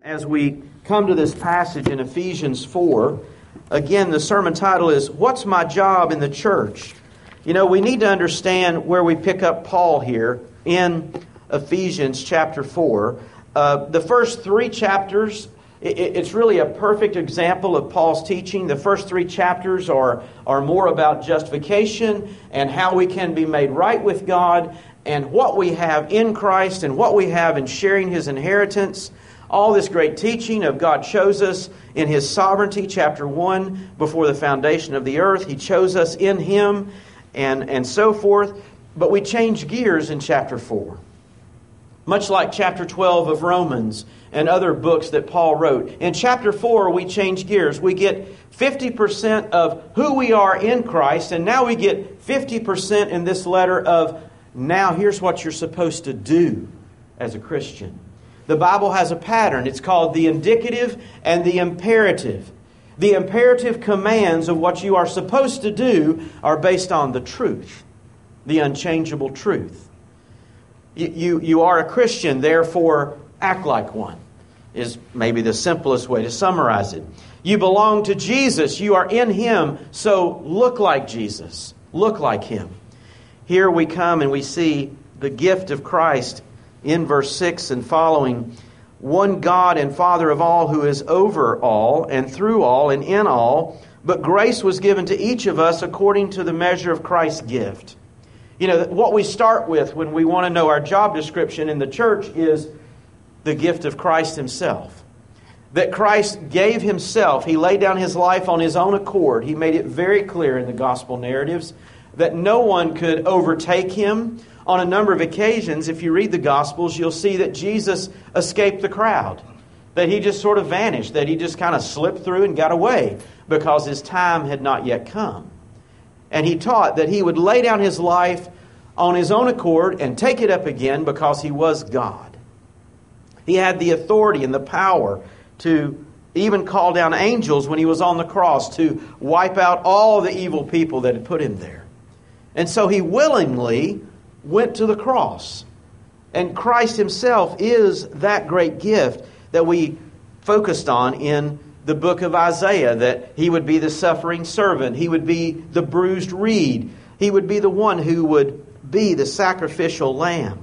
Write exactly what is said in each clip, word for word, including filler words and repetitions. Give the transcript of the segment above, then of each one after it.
As we come to this passage in Ephesians four, again, the sermon title is, What's My Job in the Church? You know, we need to understand where we pick up Paul here in Ephesians chapter four. Uh, the first three chapters, it, it's really a perfect example of Paul's teaching. The first three chapters are, are more about justification and how we can be made right with God and what we have in Christ and what we have in sharing His inheritance. All this great teaching of God chose us in His sovereignty, chapter one, before the foundation of the earth. He chose us in Him and, and so forth. But we change gears in chapter four. Much like chapter twelve of Romans and other books that Paul wrote. In chapter four, we change gears. We get fifty percent of who we are in Christ, and now we get fifty percent in this letter of, now here's what you're supposed to do as a Christian. The Bible has a pattern. It's called the indicative and the imperative. The imperative commands of what you are supposed to do are based on the truth, the unchangeable truth. You, you, you are a Christian, therefore act like one, is maybe the simplest way to summarize it. You belong to Jesus. You are in Him, so look like Jesus. Look like Him. Here we come and we see the gift of Christ in verse six and following. One God and Father of all, who is over all and through all and in all, but grace was given to each of us according to the measure of Christ's gift. You know, what we start with when we want to know our job description in the church is the gift of Christ Himself. That Christ gave Himself. He laid down His life on His own accord. He made it very clear in the gospel narratives that no one could overtake Him. On a number of occasions, if you read the Gospels, you'll see that Jesus escaped the crowd. That He just sort of vanished. That He just kind of slipped through and got away because His time had not yet come. And He taught that He would lay down His life on His own accord and take it up again because He was God. He had the authority and the power to even call down angels when He was on the cross to wipe out all the evil people that had put Him there. And so He willingly went to the cross. And Christ Himself is that great gift that we focused on in the book of Isaiah, that He would be the suffering servant. He would be the bruised reed. He would be the one who would be the sacrificial lamb.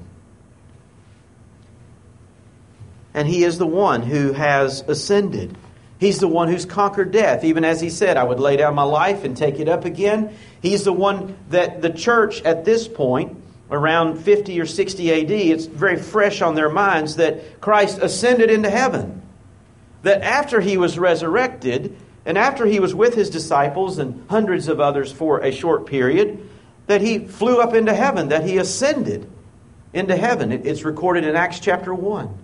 And He is the one who has ascended. He's the one who's conquered death. Even as He said, I would lay down my life and take it up again. He's the one that the church at this point, around fifty or sixty A D, it's very fresh on their minds that Christ ascended into heaven. That after He was resurrected, and after He was with His disciples and hundreds of others for a short period, that He flew up into heaven, that He ascended into heaven. It's recorded in Acts chapter one.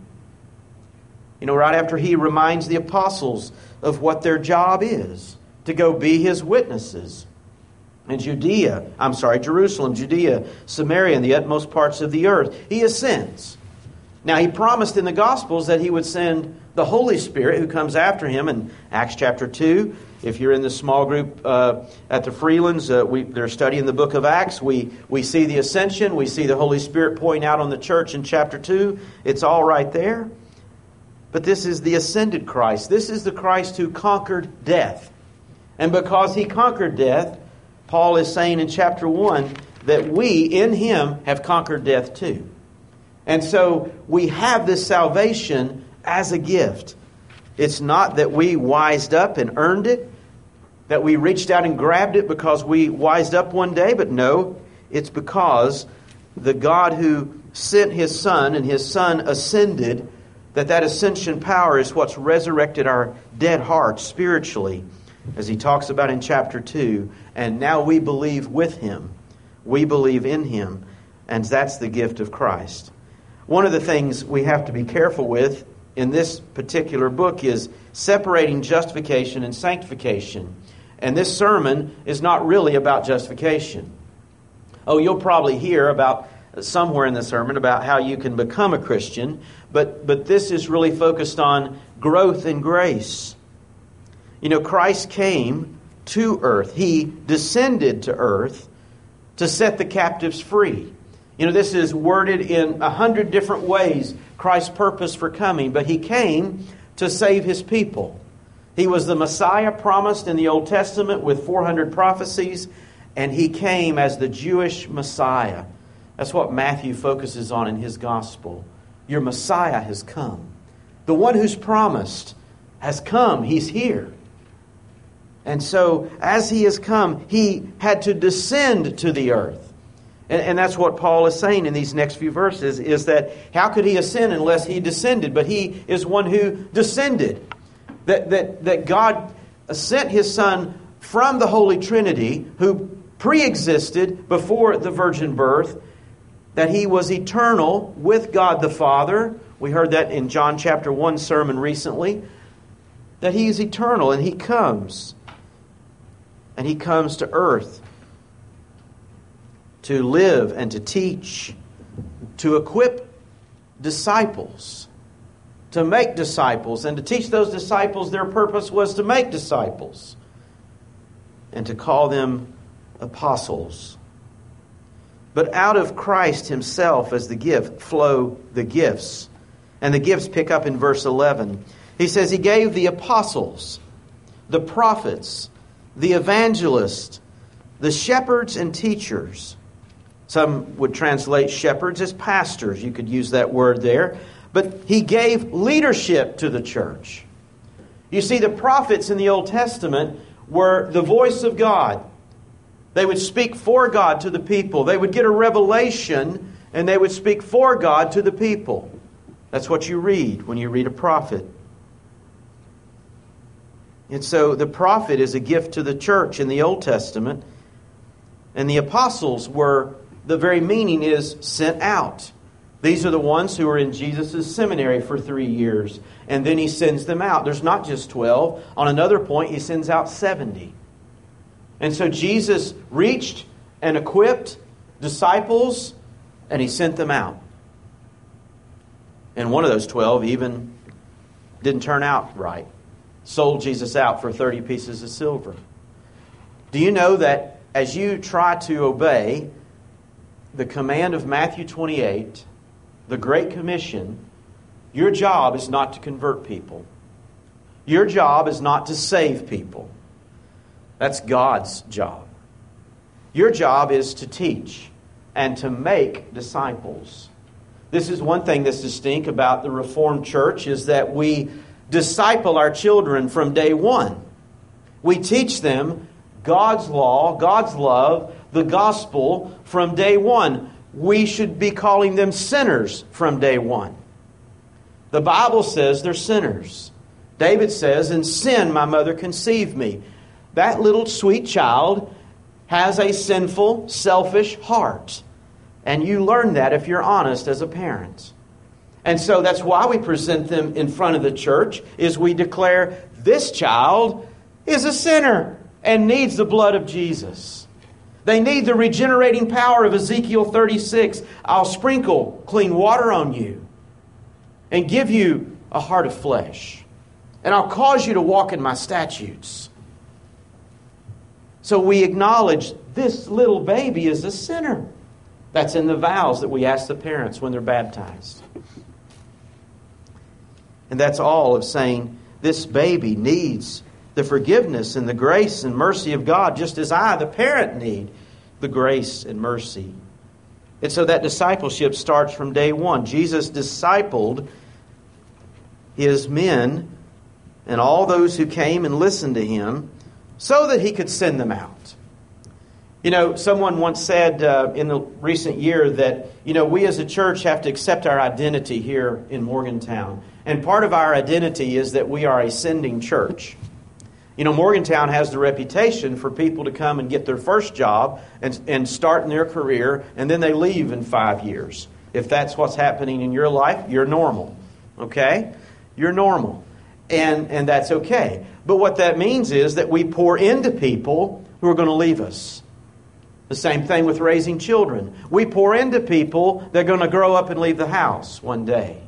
You know, right after He reminds the apostles of what their job is, to go be His witnesses. In Judea, I'm sorry, Jerusalem, Judea, Samaria, and the utmost parts of the earth. He ascends. Now, He promised in the Gospels that He would send the Holy Spirit who comes after Him in Acts chapter two. If you're in the small group uh, at the Freelands, uh, we, they're studying the book of Acts. We, we see the ascension. We see the Holy Spirit pouring out on the church in chapter two. It's all right there. But this is the ascended Christ. This is the Christ who conquered death. And because He conquered death, Paul is saying in chapter one that we, in Him, have conquered death too. And so we have this salvation as a gift. It's not that we wised up and earned it, that we reached out and grabbed it because we wised up one day, but no, it's because the God who sent His Son and His Son ascended, that that ascension power is what's resurrected our dead hearts spiritually, as he talks about in chapter two. And now we believe with Him. We believe in Him. And that's the gift of Christ. One of the things we have to be careful with in this particular book is separating justification and sanctification. And this sermon is not really about justification. Oh, you'll probably hear about somewhere in the sermon about how you can become a Christian. But, but this is really focused on growth in grace. You know, Christ came to earth. He descended to earth to set the captives free. You know, this is worded in a hundred different ways, Christ's purpose for coming. But He came to to save His people. He was the Messiah promised in the Old Testament with four hundred prophecies, and He came as the Jewish Messiah. That's what Matthew focuses on in his gospel. Your Messiah has come. The one who's promised has come. He's here. And so, as He has come, He had to descend to the earth. And, and that's what Paul is saying in these next few verses, is that how could He ascend unless He descended? But He is one who descended. That, that, that God sent His Son from the Holy Trinity, who pre-existed before the virgin birth, that He was eternal with God the Father. We heard that in John chapter one sermon recently. That He is eternal and He comes. And He comes to earth to live and to teach, to equip disciples, to make disciples, and to teach those disciples. Their purpose was to make disciples and to call them apostles. But out of Christ Himself as the gift flow the gifts. And the gifts pick up in verse eleven. He says He gave the apostles, the prophets, the evangelists, the shepherds and teachers. Some would translate shepherds as pastors. You could use that word there. But He gave leadership to the church. You see, the prophets in the Old Testament were the voice of God. They would speak for God to the people. They would get a revelation and they would speak for God to the people. That's what you read when you read a prophet. And so the prophet is a gift to the church in the Old Testament. And the apostles were, the very meaning is sent out. These are the ones who were in Jesus' seminary for three years. And then He sends them out. There's not just twelve. On another point, He sends out seventy. And so Jesus reached and equipped disciples, and He sent them out. And one of those twelve even didn't turn out right. Sold Jesus out for thirty pieces of silver. Do you know that as you try to obey the command of Matthew twenty-eight, the Great Commission, your job is not to convert people. Your job is not to save people. That's God's job. Your job is to teach and to make disciples. This is one thing that's distinct about the Reformed Church, is that we disciple our children from day one. We teach them God's law, God's love, the gospel from day one. We should be calling them sinners from day one. The Bible says they're sinners. David says, "In sin my mother conceived me." That little sweet child has a sinful, selfish heart. And you learn that if you're honest as a parent. And so that's why we present them in front of the church, is we declare this child is a sinner and needs the blood of Jesus. They need the regenerating power of Ezekiel thirty-six. I'll sprinkle clean water on you and give you a heart of flesh. And I'll cause you to walk in my statutes. So we acknowledge this little baby is a sinner. That's in the vows that we ask the parents when they're baptized. And that's all of saying this baby needs the forgiveness and the grace and mercy of God, just as I, the parent, need the grace and mercy. And so that discipleship starts from day one. Jesus discipled His men and all those who came and listened to Him so that He could send them out. You know, someone once said uh, in the recent year that, you know, we as a church have to accept our identity here in Morgantown. And part of our identity is that we are a sending church. You know, Morgantown has the reputation for people to come and get their first job and, and start in their career, and then they leave in five years. If that's what's happening in your life, you're normal. Okay? You're normal. And, and that's okay. But what that means is that we pour into people who are going to leave us. The same thing with raising children. We pour into people that are going to grow up and leave the house one day.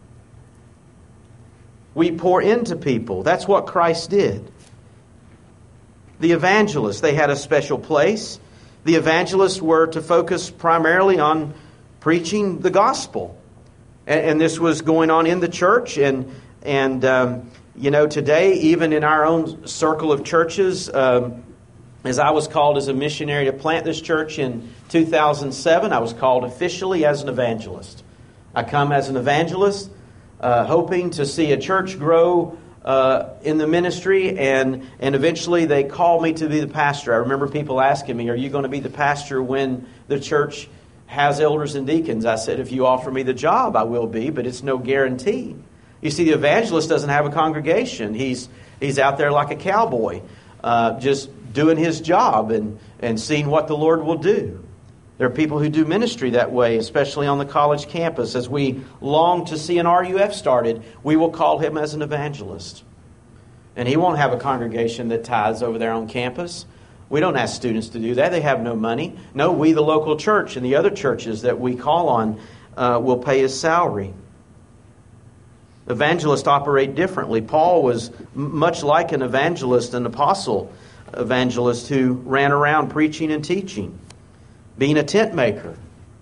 We pour into people. That's what Christ did. The evangelists, they had a special place. The evangelists were to focus primarily on preaching the gospel. And, and this was going on in the church. And, And, um, you know, today, even in our own circle of churches, um, as I was called as a missionary to plant this church in two thousand seven, I was called officially as an evangelist. I come as an evangelist, uh, hoping to see a church grow uh, in the ministry, and, and eventually they called me to be the pastor. I remember people asking me, are you going to be the pastor when the church has elders and deacons? I said, if you offer me the job, I will be, but it's no guarantee. You see, the evangelist doesn't have a congregation. He's he's out there like a cowboy, uh, just doing his job and, and seeing what the Lord will do. There are people who do ministry that way, especially on the college campus. As we long to see an R U F started, we will call him as an evangelist. And he won't have a congregation that tithes over there on campus. We don't ask students to do that. They have no money. No, we, the local church, and the other churches that we call on uh, will pay his salary. Evangelists operate differently. Paul was much like an evangelist, an apostle evangelist who ran around preaching and teaching, being a tent maker.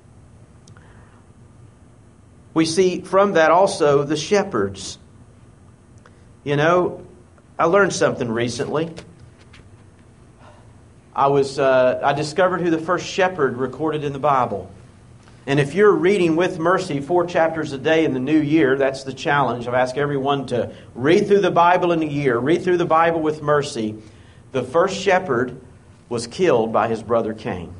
We see from that also the shepherds. You know, I learned something recently. I was uh, I discovered who the first shepherd recorded in the Bible. And if you're reading with Mercy four chapters a day in the new year, that's the challenge. I've asked everyone to read through the Bible in a year. Read through the Bible with Mercy. The first shepherd was killed by his brother Cain.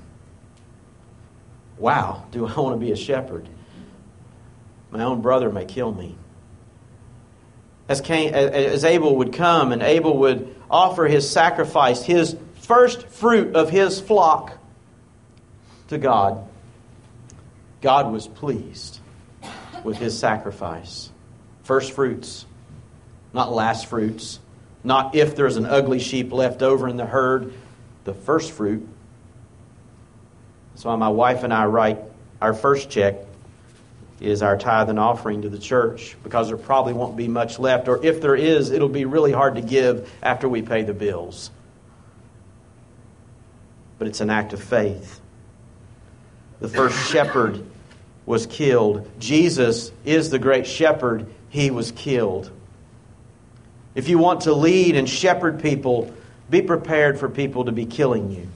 Wow, do I want to be a shepherd? My own brother may kill me. As Cain, as Abel would come and Abel would offer his sacrifice, his first fruit of his flock to God, God was pleased with his sacrifice. First fruits, not last fruits, not if there's an ugly sheep left over in the herd, the first fruit. That's why my wife and I write our first check is our tithe and offering to the church, because there probably won't be much left, or if there is, it'll be really hard to give after we pay the bills. But it's an act of faith. The first shepherd was killed. Jesus is the great shepherd. He was killed. If you want to lead and shepherd people, be prepared for people to be killing you.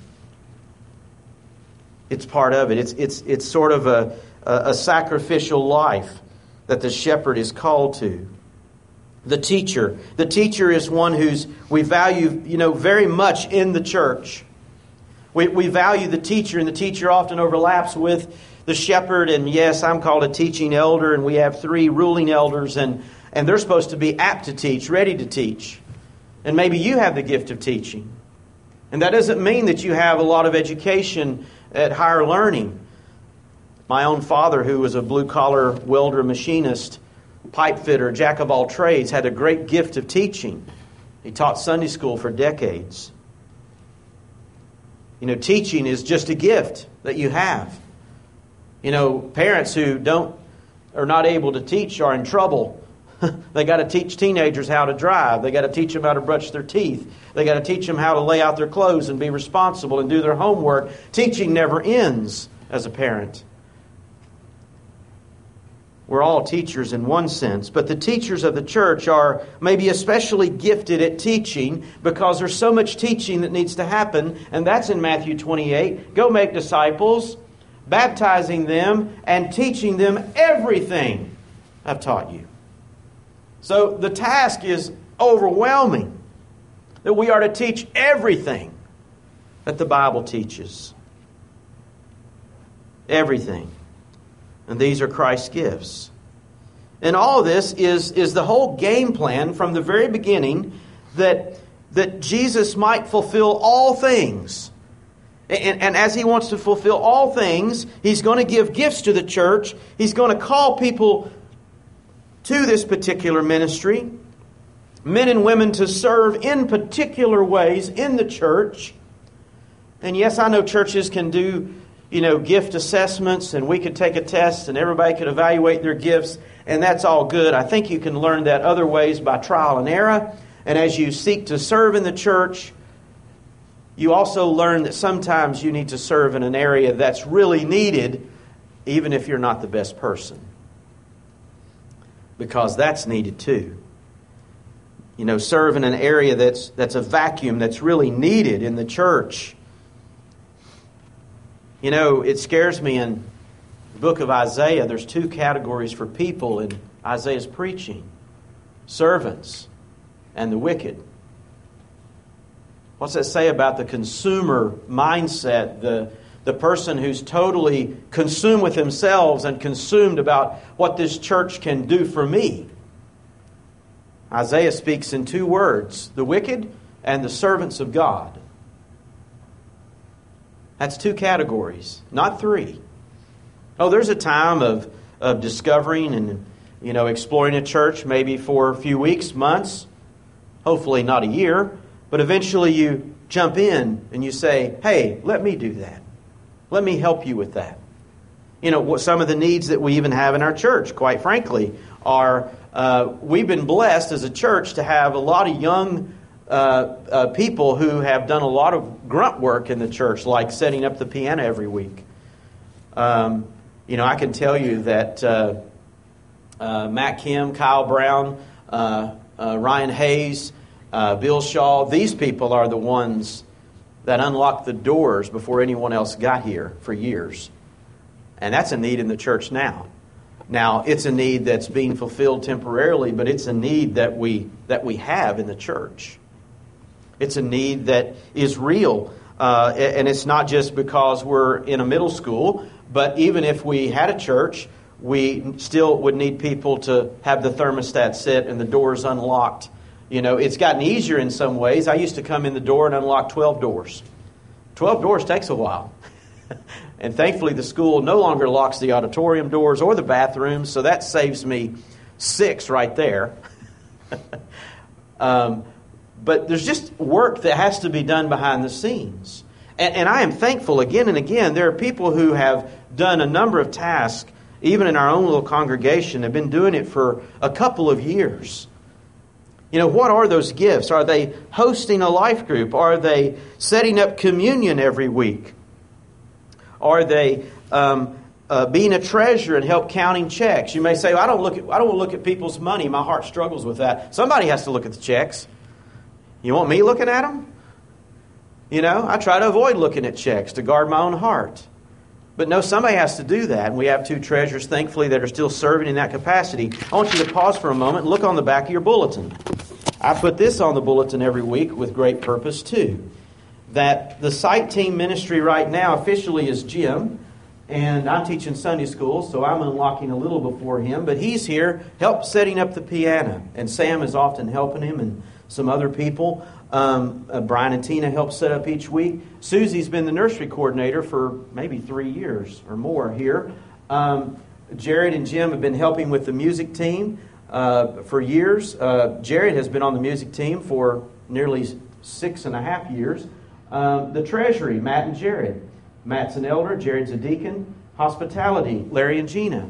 It's part of it. It's it's it's sort of a, a, a sacrificial life that the shepherd is called to. The teacher. The teacher is one who's we value, you know, very much in the church. We we value the teacher, and the teacher often overlaps with the shepherd. And yes, I'm called a teaching elder, and we have three ruling elders, and And they're supposed to be apt to teach, ready to teach. And maybe you have the gift of teaching. And that doesn't mean that you have a lot of education at higher learning. My own father, who was a blue-collar welder, machinist, pipe fitter, jack of all trades, had a great gift of teaching. He taught Sunday school for decades. You know, teaching is just a gift that you have. You know, parents who don't are not able to teach are in trouble. They got to teach teenagers how to drive. They got to teach them how to brush their teeth. They got to teach them how to lay out their clothes and be responsible and do their homework. Teaching never ends as a parent. We're all teachers in one sense, but the teachers of the church are maybe especially gifted at teaching because there's so much teaching that needs to happen, and that's in Matthew twenty-eight. Go make disciples, baptizing them and teaching them everything I've taught you. So the task is overwhelming, that we are to teach everything that the Bible teaches. Everything. And these are Christ's gifts. And all of this is, is the whole game plan from the very beginning that, that Jesus might fulfill all things. And, and as He wants to fulfill all things, He's going to give gifts to the church. He's going to call people to this particular ministry. Men and women to serve in particular ways in the church. And yes, I know churches can do, you know, gift assessments, and we could take a test and everybody could evaluate their gifts, and that's all good. I think you can learn that other ways by trial and error. And as you seek to serve in the church, you also learn that sometimes you need to serve in an area that's really needed, even if you're not the best person. Because that's needed too. you know, serve in an area that's that's a vacuum that's really needed in the church. You know, it scares me in the book of Isaiah, there's two categories for people in Isaiah's preaching: servants and the wicked. What's that say about the consumer mindset, the, the person who's totally consumed with themselves and consumed about what this church can do for me? Isaiah speaks in two words: the wicked and the servants of God. That's two categories, not three. Oh, there's a time of, of discovering and, you know, exploring a church, maybe for a few weeks, months, hopefully not a year, but eventually you jump in and you say, hey, let me do that. Let me help you with that. You know, what some of the needs that we even have in our church, quite frankly, are uh, we've been blessed as a church to have a lot of young uh, uh, people who have done a lot of grunt work in the church, like setting up the piano every week. Um, you know, I can tell you that uh, uh, Matt Kim, Kyle Brown, uh, uh, Ryan Hayes, uh, Bill Shaw, these people are the ones that unlocked the doors before anyone else got here for years. And that's a need in the church now. Now, it's a need that's being fulfilled temporarily, but it's a need that we that we have in the church. It's a need that is real. Uh, and it's not just because we're in a middle school, but even if we had a church, we still would need people to have the thermostat set and the doors unlocked. You know, it's gotten easier in some ways. I used to come in the door and unlock twelve doors. twelve doors takes a while. And thankfully the school no longer locks the auditorium doors or the bathrooms, so that saves me six right there. um, but there's just work that has to be done behind the scenes. And, and I am thankful again and again. There are people who have done a number of tasks, even in our own little congregation, have been doing it for a couple of years. You know, what are those gifts? Are they hosting a life group? Are they setting up communion every week? Are they um, uh, being a treasurer and help counting checks? You may say, well, I don't look at I don't want to look at people's money. My heart struggles with that. Somebody has to look at the checks. You want me looking at them? You know, I try to avoid looking at checks to guard my own heart. But no, somebody has to do that. And we have two treasurers, thankfully, that are still serving in that capacity. I want you to pause for a moment and look on the back of your bulletin. I put this on the bulletin every week with great purpose, too. That the Sight Team ministry right now officially is Jim. And I'm teaching Sunday school, so I'm unlocking a little before him. But he's here, help setting up the piano. And Sam is often helping him and some other people. Um, uh, Brian and Tina help set up each week. Susie's been the nursery coordinator for maybe three years or more here. Um, Jared and Jim have been helping with the music team uh, for years. Uh, Jared has been on the music team for nearly six and a half years. Um, the treasury, Matt and Jared. Matt's an elder, Jared's a deacon. Hospitality, Larry and Gina.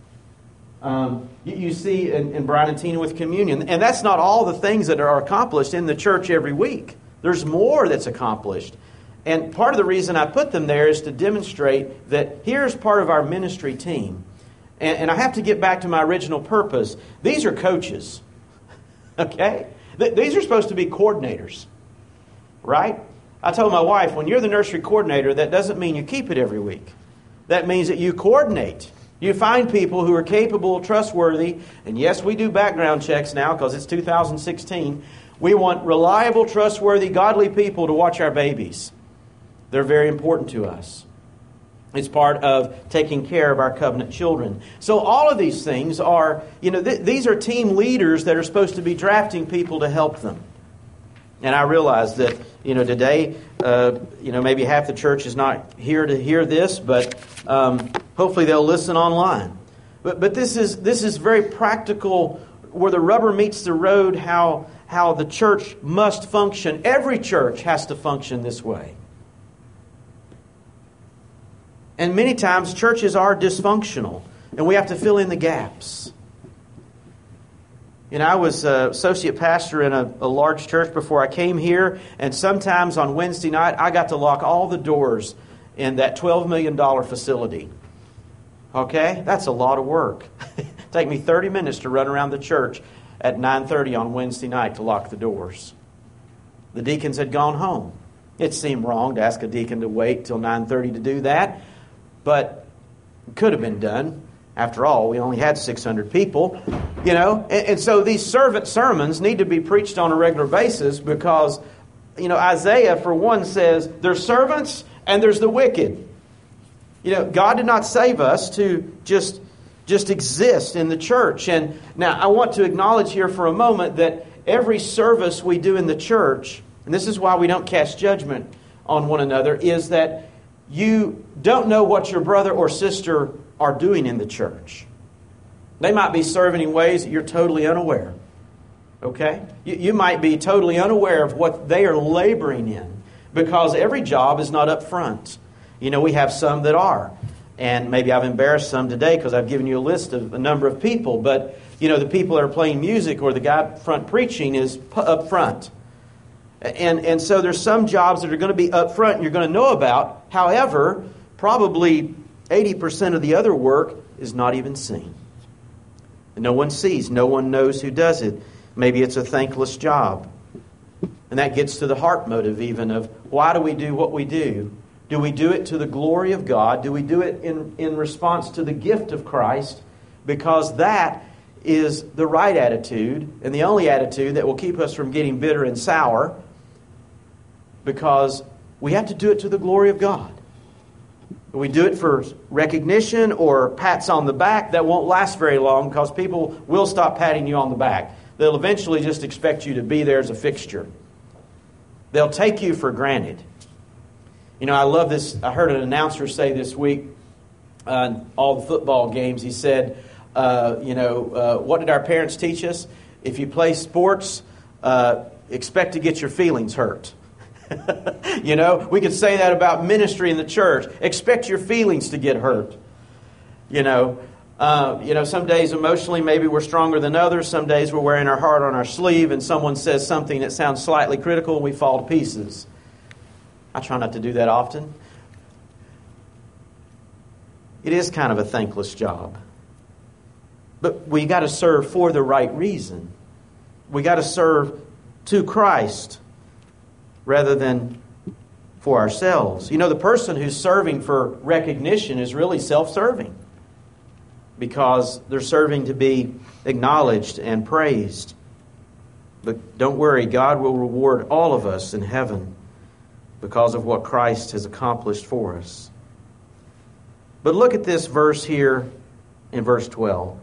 Um, you, you see in, in Brian and Tina with communion. And that's not all the things that are accomplished in the church every week. There's more that's accomplished. And part of the reason I put them there is to demonstrate that here's part of our ministry team. And, and I have to get back to my original purpose. These are coaches. Okay? Th- these are supposed to be coordinators. Right? I told my wife, when you're the nursery coordinator, that doesn't mean you keep it every week. That means that you coordinate. You find people who are capable, trustworthy, and yes, we do background checks now because it's two thousand sixteen. We want reliable, trustworthy, godly people to watch our babies. They're very important to us. It's part of taking care of our covenant children. So all of these things are, you know, th- these are team leaders that are supposed to be drafting people to help them. And I realize that, you know, today, uh, you know, maybe half the church is not here to hear this, but um, hopefully they'll listen online. But but this is this is very practical, where the rubber meets the road, how how the church must function. Every church has to function this way. And many times churches are dysfunctional, and we have to fill in the gaps. You know, I was uh, associate pastor in a, a large church before I came here, and sometimes on Wednesday night, I got to lock all the doors in that twelve million dollars facility. Okay? That's a lot of work. Take me thirty minutes to run around the church. at nine thirty on Wednesday night to lock the doors. The deacons had gone home. It seemed wrong to ask a deacon to wait till nine thirty to do that, but it could have been done. After all, we only had six hundred people, you know. And, and so these servant sermons need to be preached on a regular basis because, you know, Isaiah, for one, says there's servants and there's the wicked. You know, God did not save us to just, just exist in the church. And now I want to acknowledge here for a moment that every service we do in the church, and this is why we don't cast judgment on one another, is that you don't know what your brother or sister are doing in the church. They might be serving in ways that you're totally unaware. Okay? You, you might be totally unaware of what they are laboring in because every job is not up front. You know, we have some that are. And maybe I've embarrassed some today because I've given you a list of a number of people. But, you know, the people that are playing music or the guy up front preaching is up front. And, and so there's some jobs that are going to be up front and you're going to know about. However, probably eighty percent of the other work is not even seen. No one sees. No one knows who does it. Maybe it's a thankless job. And that gets to the heart motive even of why do we do what we do? Do we do it to the glory of God? Do we do it in, in response to the gift of Christ? Because that is the right attitude and the only attitude that will keep us from getting bitter and sour, because we have to do it to the glory of God. If we do it for recognition or pats on the back, that won't last very long because people will stop patting you on the back. They'll eventually just expect you to be there as a fixture. They'll take you for granted. You know, I love this. I heard an announcer say this week on uh, all the football games, he said, uh, you know, uh, what did our parents teach us? If you play sports, uh, expect to get your feelings hurt. You know, we could say that about ministry in the church. Expect your feelings to get hurt. You know, uh, you know, some days emotionally maybe we're stronger than others. Some days we're wearing our heart on our sleeve and someone says something that sounds slightly critical and we fall to pieces. I try not to do that often. It is kind of a thankless job. But we got to serve for the right reason. We got to serve to Christ rather than for ourselves. You know, the person who's serving for recognition is really self-serving because they're serving to be acknowledged and praised. But don't worry, God will reward all of us in heaven because of what Christ has accomplished for us. But look at this verse here in verse twelve.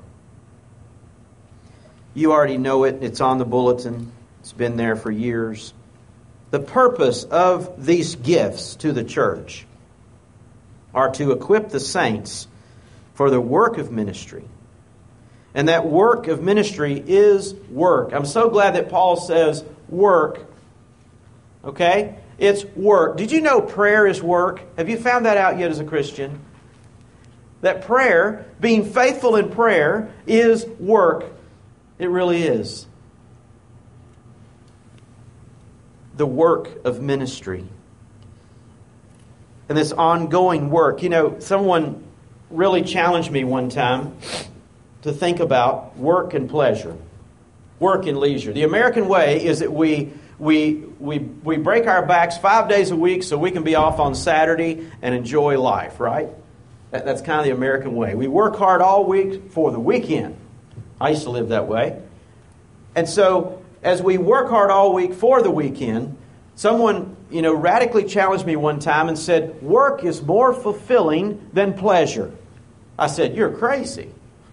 You already know it. It's on the bulletin. It's been there for years. The purpose of these gifts to the church are to equip the saints for the work of ministry. And that work of ministry is work. I'm so glad that Paul says work. Okay? It's work. Did you know prayer is work? Have you found that out yet as a Christian? That prayer, being faithful in prayer, is work. It really is. The work of ministry. And this ongoing work. You know, someone really challenged me one time to think about work and pleasure. Work and leisure. The American way is that we we we we break our backs five days a week so we can be off on Saturday and enjoy life, right? That, that's kind of the American way. We work hard all week for the weekend. I used to live that way. And so as we work hard all week for the weekend, someone, you know, radically challenged me one time and said, work is more fulfilling than pleasure. I said, you're crazy.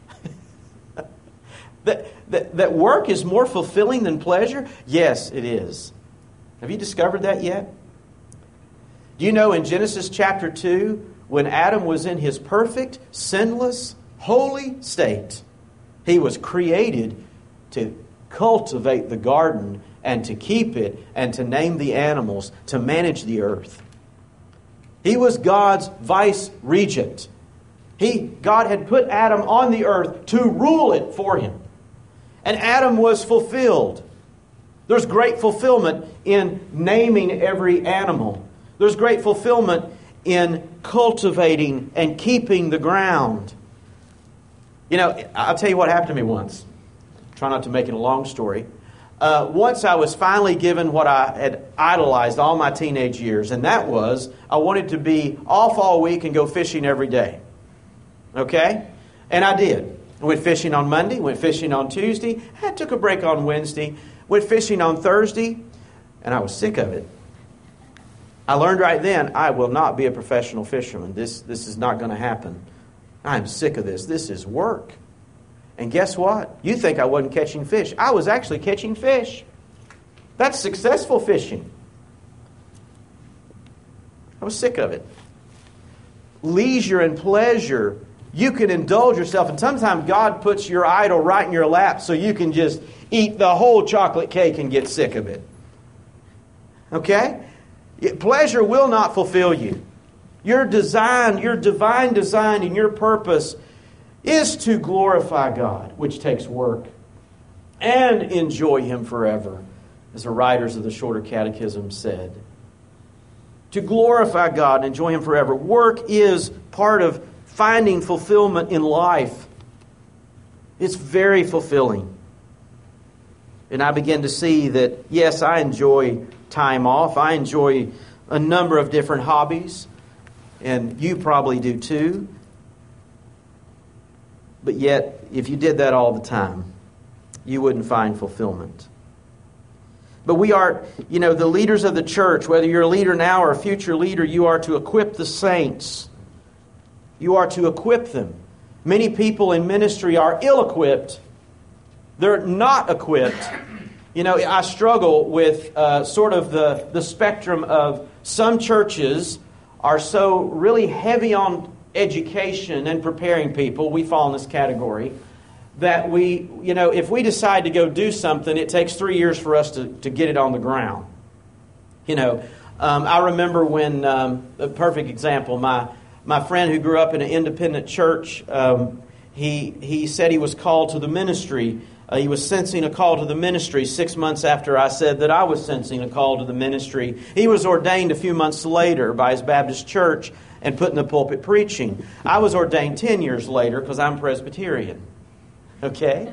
that, that, that work is more fulfilling than pleasure? Yes, it is. Have you discovered that yet? Do you know in Genesis chapter two, when Adam was in his perfect, sinless, holy state, he was created to cultivate the garden and to keep it and to name the animals, to manage the earth. He was God's vice regent. He, God had put Adam on the earth to rule it for him. And Adam was fulfilled. There's great fulfillment in naming every animal. There's great fulfillment in cultivating and keeping the ground. You know, I'll tell you what happened to me once. try not to make it a long story. Uh, once I was finally given what I had idolized all my teenage years, and that was I wanted to be off all week and go fishing every day. Okay? And I did. I went fishing on Monday, went fishing on Tuesday, I took a break on Wednesday, went fishing on Thursday, and I was sick of it. I learned right then, I will not be a professional fisherman. This, this is not going to happen. I'm sick of this. This is work. And guess what? You think I wasn't catching fish. I was actually catching fish. That's successful fishing. I was sick of it. Leisure and pleasure. You can indulge yourself. And sometimes God puts your idol right in your lap so you can just eat the whole chocolate cake and get sick of it. Okay? Pleasure will not fulfill you. Your design, your divine design and your purpose is to glorify God, which takes work, and enjoy Him forever, as the writers of the Shorter Catechism said. To glorify God and enjoy Him forever. Work is part of finding fulfillment in life. It's very fulfilling. And I begin to see that, yes, I enjoy time off. I enjoy a number of different hobbies, and you probably do too. But yet, if you did that all the time, you wouldn't find fulfillment. But we are, you know, the leaders of the church, whether you're a leader now or a future leader, you are to equip the saints. You are to equip them. Many people in ministry are ill-equipped. They're not equipped. You know, I struggle with uh, sort of the, the spectrum of some churches are so really heavy on education and preparing people, we fall in this category, that we, you know, if we decide to go do something, it takes three years for us to, to get it on the ground. You know, um, I remember when, um, a perfect example, my my friend who grew up in an independent church, um, he he said he was called to the ministry. Uh, he was sensing a call to the ministry six months after I said that I was sensing a call to the ministry. He was ordained a few months later by his Baptist church and put in the pulpit preaching. I was ordained ten years later because I'm Presbyterian. Okay?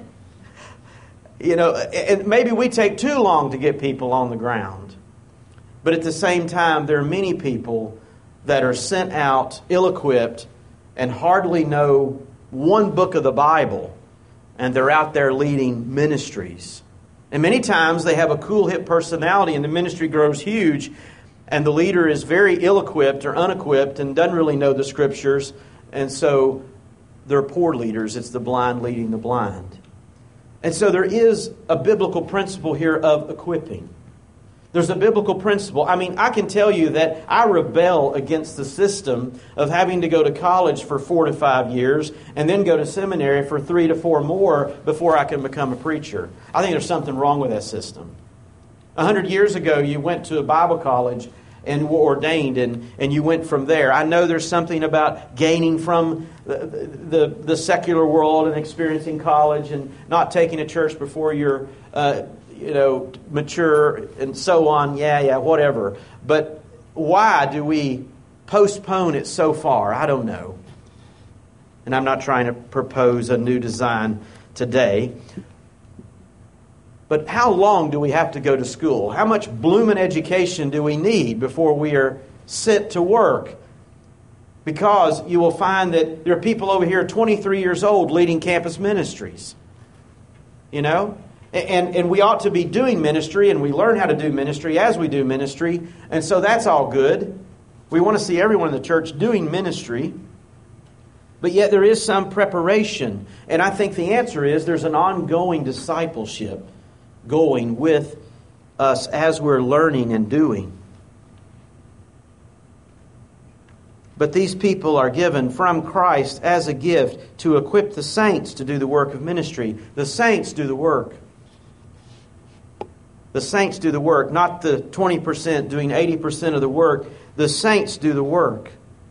You know, and maybe we take too long to get people on the ground. But at the same time, there are many people that are sent out ill-equipped and hardly know one book of the Bible, and they're out there leading ministries. And many times they have a cool, hip personality, and the ministry grows huge, and the leader is very ill-equipped or unequipped and doesn't really know the Scriptures, and so they're poor leaders. It's the blind leading the blind. And so there is a biblical principle here of equipping. There's a biblical principle. I mean, I can tell you that I rebel against the system of having to go to college for four to five years and then go to seminary for three to four more before I can become a preacher. I think there's something wrong with that system. A hundred years ago, you went to a Bible college and were ordained, and, and you went from there. I know there's something about gaining from the, the, the secular world and experiencing college and not taking a church before you're uh, you know, mature and so on. Yeah, yeah, whatever. But why do we postpone it so far? I don't know. And I'm not trying to propose a new design today. But how long do we have to go to school? How much blooming education do we need before we are sent to work? Because you will find that there are people over here twenty-three years old leading campus ministries. You know? And, and we ought to be doing ministry, and we learn how to do ministry as we do ministry. And so that's all good. We want to see everyone in the church doing ministry. But yet there is some preparation. And I think the answer is there's an ongoing discipleship going with us as we're learning and doing. But these people are given from Christ as a gift to equip the saints to do the work of ministry. The saints do the work. The saints do the work, not the twenty percent doing eighty percent of the work. The saints do the work.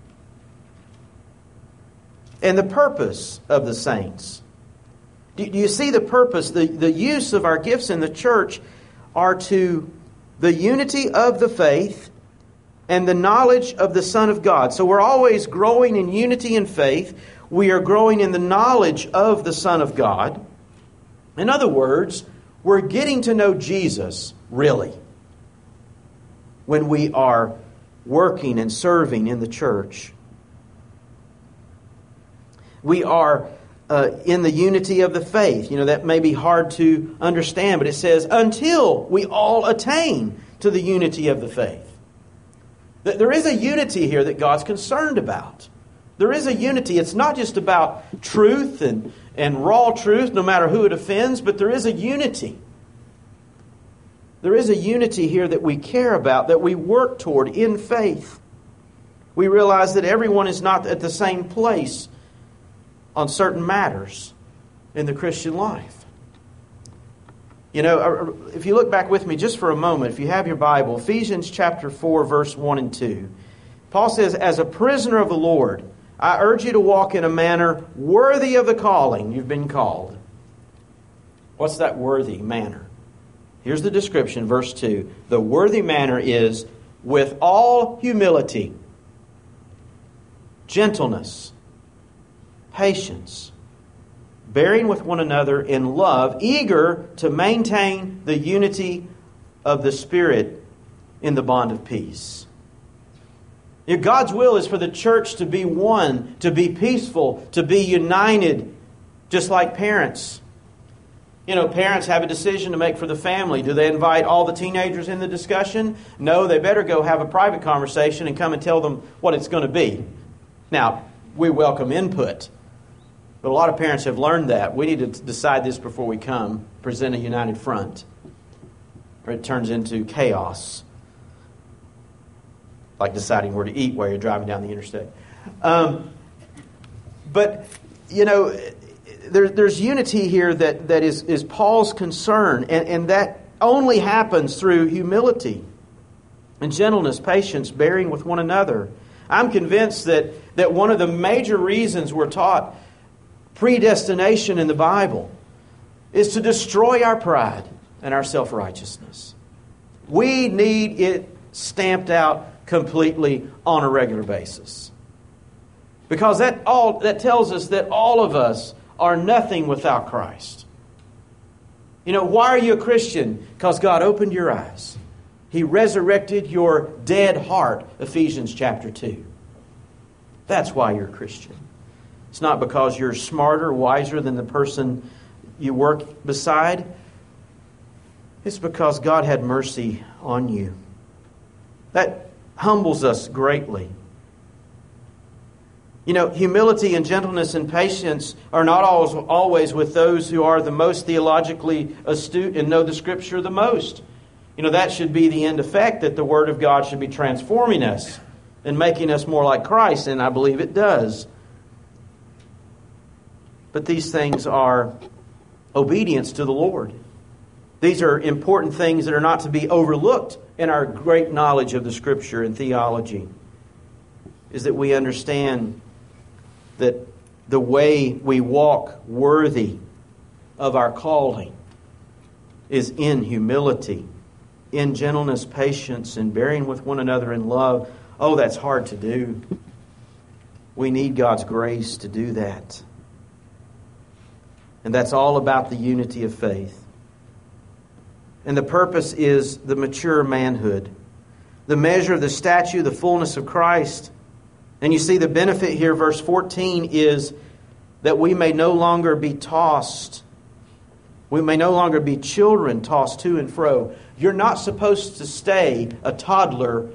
And the purpose of the saints. Do you see the purpose? The, the use of our gifts in the church are to the unity of the faith and the knowledge of the Son of God. So we're always growing in unity and faith. We are growing in the knowledge of the Son of God. In other words, we're getting to know Jesus, really, when we are working and serving in the church. We are uh, in the unity of the faith. You know, that may be hard to understand, but it says, until we all attain to the unity of the faith. There is a unity here that God's concerned about. There is a unity. It's not just about truth and, and raw truth, no matter who it offends, but there is a unity. There is a unity here that we care about, that we work toward in faith. We realize that everyone is not at the same place on certain matters in the Christian life. You know, if you look back with me just for a moment, if you have your Bible, Ephesians chapter four, verse one and two. Paul says, as a prisoner of the Lord, I urge you to walk in a manner worthy of the calling you've been called. What's that worthy manner? Here's the description, verse two. The worthy manner is with all humility, gentleness, patience, bearing with one another in love, eager to maintain the unity of the Spirit in the bond of peace. You know, God's will is for the church to be one, to be peaceful, to be united, just like parents. You know, parents have a decision to make for the family. Do they invite all the teenagers in the discussion? No, they better go have a private conversation and come and tell them what it's going to be. Now, we welcome input. But a lot of parents have learned that. We need to decide this before we come, present a united front, or it turns into chaos. Like deciding where to eat while you're driving down the interstate. Um, but, you know, there, there's unity here that, that is, is Paul's concern. And, and that only happens through humility and gentleness, patience, bearing with one another. I'm convinced that, that one of the major reasons we're taught predestination in the Bible is to destroy our pride and our self-righteousness. We need it stamped out completely on a regular basis. Because that all that tells us that all of us are nothing without Christ. You know, why are you a Christian? Because God opened your eyes. He resurrected your dead heart, Ephesians chapter two. That's why you're a Christian. It's not because you're smarter, wiser than the person you work beside. It's because God had mercy on you. That humbles us greatly. You know, humility and gentleness and patience are not always, always with those who are the most theologically astute and know the Scripture the most. You know, that should be the end effect, that the Word of God should be transforming us and making us more like Christ, and I believe it does. But these things are obedience to the Lord. These are important things that are not to be overlooked in our great knowledge of the Scripture and theology. Is that we understand that the way we walk worthy of our calling is in humility, in gentleness, patience, and bearing with one another in love. Oh, that's hard to do. We need God's grace to do that. And that's all about the unity of faith. And the purpose is the mature manhood, the measure of the stature, the fullness of Christ. And you see the benefit here, verse fourteen, is that we may no longer be tossed. We may no longer be children tossed to and fro. You're not supposed to stay a toddler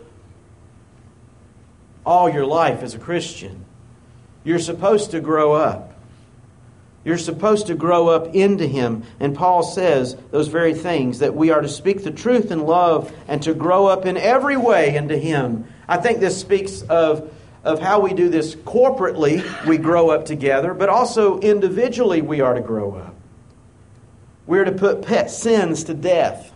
all your life as a Christian. You're supposed to grow up. You're supposed to grow up into Him. And Paul says those very things, that we are to speak the truth in love and to grow up in every way into Him. I think this speaks of, of how we do this corporately. We grow up together, but also individually we are to grow up. We're to put pet sins to death.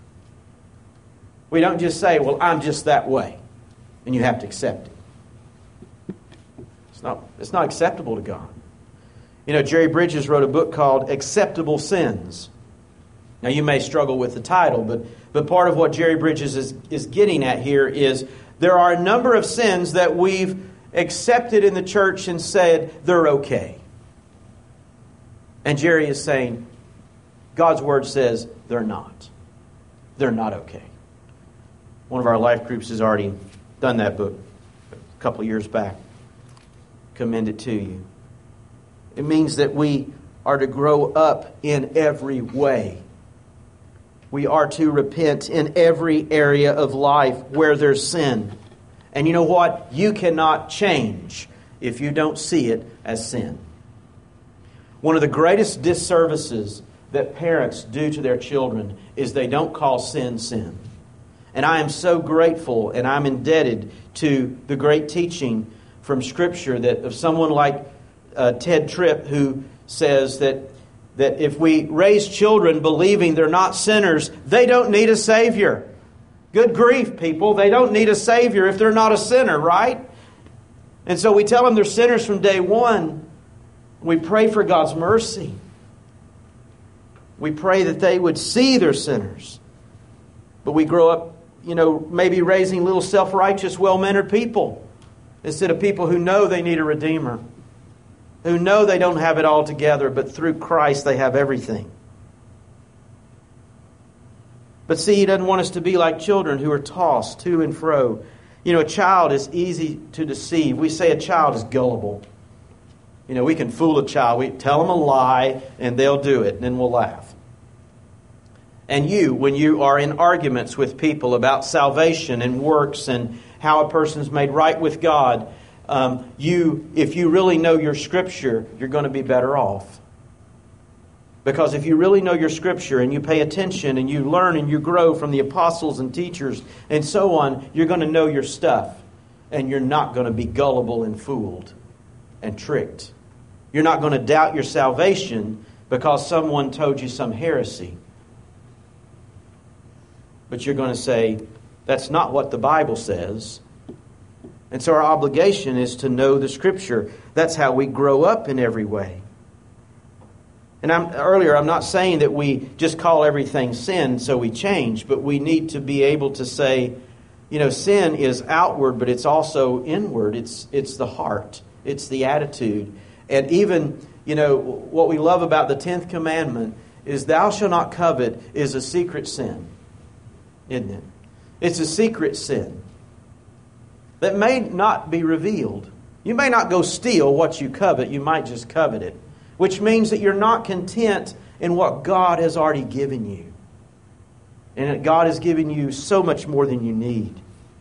We don't just say, well, I'm just that way, and you have to accept it. It's not, it's not acceptable to God. You know, Jerry Bridges wrote a book called Acceptable Sins. Now, you may struggle with the title, but, but part of what Jerry Bridges is, is getting at here is there are a number of sins that we've accepted in the church and said they're okay. And Jerry is saying, God's Word says they're not. They're not okay. One of our life groups has already done that book a couple of years back. Commend it to you. It means that we are to grow up in every way. We are to repent in every area of life where there's sin. And you know what? You cannot change if you don't see it as sin. One of the greatest disservices that parents do to their children is they don't call sin, sin. And I am so grateful and I'm indebted to the great teaching from Scripture that of someone like uh, Ted Tripp, who says that that if we raise children believing they're not sinners, they don't need a Savior. Good grief, people. They don't need a Savior if they're not a sinner, right? And so we tell them they're sinners from day one. We pray for God's mercy. We pray that they would see they're sinners. But we grow up, you know, maybe raising little self-righteous, well-mannered people instead of people who know they need a Redeemer, who know they don't have it all together, but through Christ they have everything. But see, He doesn't want us to be like children who are tossed to and fro. You know, a child is easy to deceive. We say a child is gullible. You know, we can fool a child. We tell them a lie and they'll do it, and then we'll laugh. And you, when you are in arguments with people about salvation and works and how a person's made right with God, Um, you, if you really know your Scripture, you're going to be better off. Because if you really know your Scripture and you pay attention and you learn and you grow from the apostles and teachers and so on, you're going to know your stuff. And you're not going to be gullible and fooled and tricked. You're not going to doubt your salvation because someone told you some heresy. But you're going to say, that's not what the Bible says. And so our obligation is to know the Scripture. That's how we grow up in every way. And I'm, earlier, I'm not saying that we just call everything sin so we change, but we need to be able to say, you know, sin is outward, but it's also inward. It's it's the heart. It's the attitude. And even, you know, what we love about the tenth commandment is thou shalt not covet is a secret sin, isn't it? It's a secret sin that may not be revealed. You may not go steal what you covet. You might just covet it. Which means that you're not content in what God has already given you. And that God has given you so much more than you need.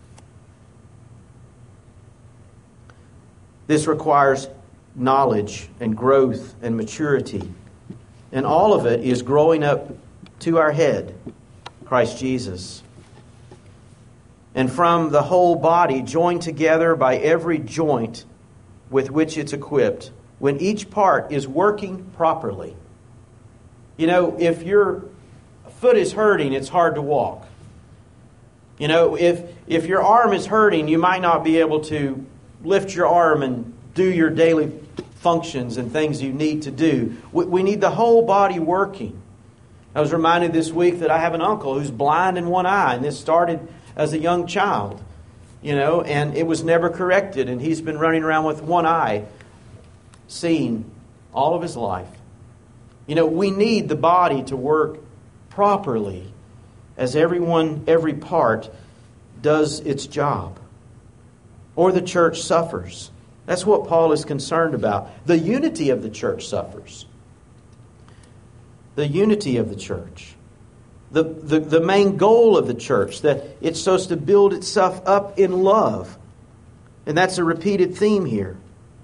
This requires knowledge and growth and maturity. And all of it is growing up to our head, Christ Jesus. And from the whole body, joined together by every joint with which it's equipped, when each part is working properly. You know, if your foot is hurting, it's hard to walk. You know, if if your arm is hurting, you might not be able to lift your arm and do your daily functions and things you need to do. We, we need the whole body working. I was reminded this week that I have an uncle who's blind in one eye, and this started as a young child, you know, and it was never corrected. And he's been running around with one eye, seeing all of his life. You know, we need the body to work properly as everyone, every part does its job. Or the church suffers. That's what Paul is concerned about. The unity of the church suffers. The unity of the church. The, the, the main goal of the church, that it's supposed to build itself up in love. And that's a repeated theme here.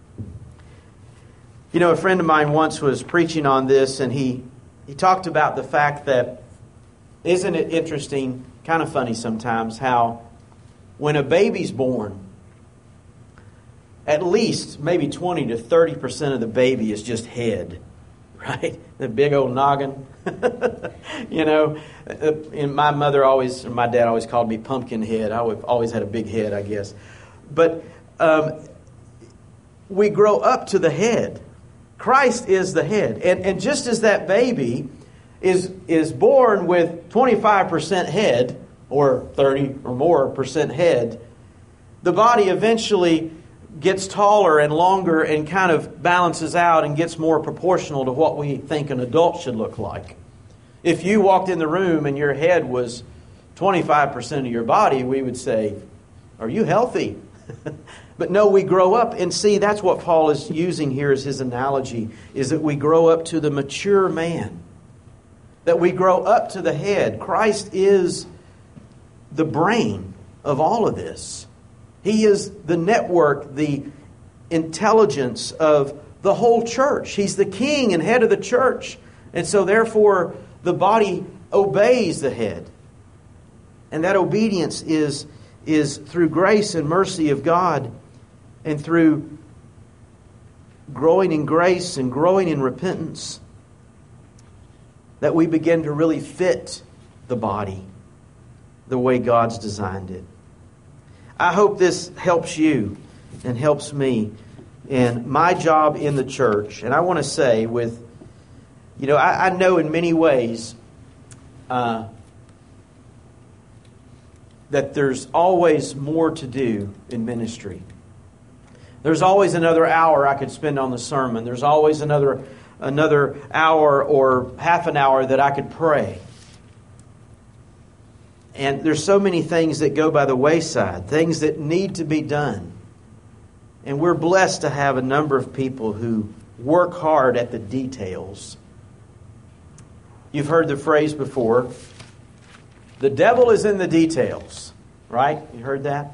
You know, a friend of mine once was preaching on this, and he, he talked about the fact that, isn't it interesting, kind of funny sometimes, how when a baby's born, at least maybe twenty to thirty percent of the baby is just head, right? The big old noggin. You know, and my mother always, my dad always called me pumpkin head. I always had a big head, I guess. But um, we grow up to the head. Christ is the head. And, and just as that baby is, is born with twenty-five percent head, or thirty or more percent head, the body eventually gets taller and longer and kind of balances out and gets more proportional to what we think an adult should look like. If you walked in the room and your head was twenty-five percent of your body, we would say, are you healthy? But no, we grow up, and see, that's what Paul is using here as his analogy, is that we grow up to the mature man. That we grow up to the head. Christ is the brain of all of this. He is the network, the intelligence of the whole church. He's the king and head of the church. And so therefore, the body obeys the head. And that obedience is, is through grace and mercy of God, and through growing in grace and growing in repentance, that we begin to really fit the body the way God's designed it. I hope this helps you and helps me in my job in the church. And I want to say with, you know, I, I know in many ways uh, that there's always more to do in ministry. There's always another hour I could spend on the sermon. There's always another another hour or half an hour that I could pray. And there's so many things that go by the wayside, things that need to be done. And we're blessed to have a number of people who work hard at the details. You've heard the phrase before, the devil is in the details, right? You heard that?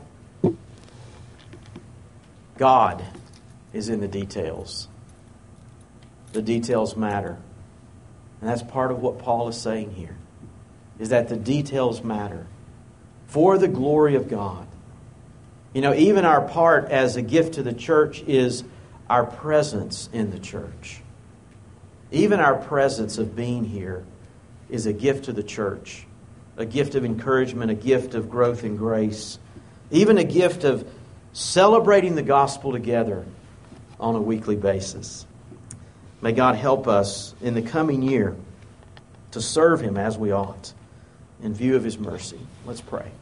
God is in the details. The details matter. And that's part of what Paul is saying here, is that the details matter for the glory of God. You know, even our part as a gift to the church is our presence in the church. Even our presence of being here is a gift to the church, a gift of encouragement, a gift of growth and grace, even a gift of celebrating the gospel together on a weekly basis. May God help us in the coming year to serve Him as we ought in view of His mercy. Let's pray.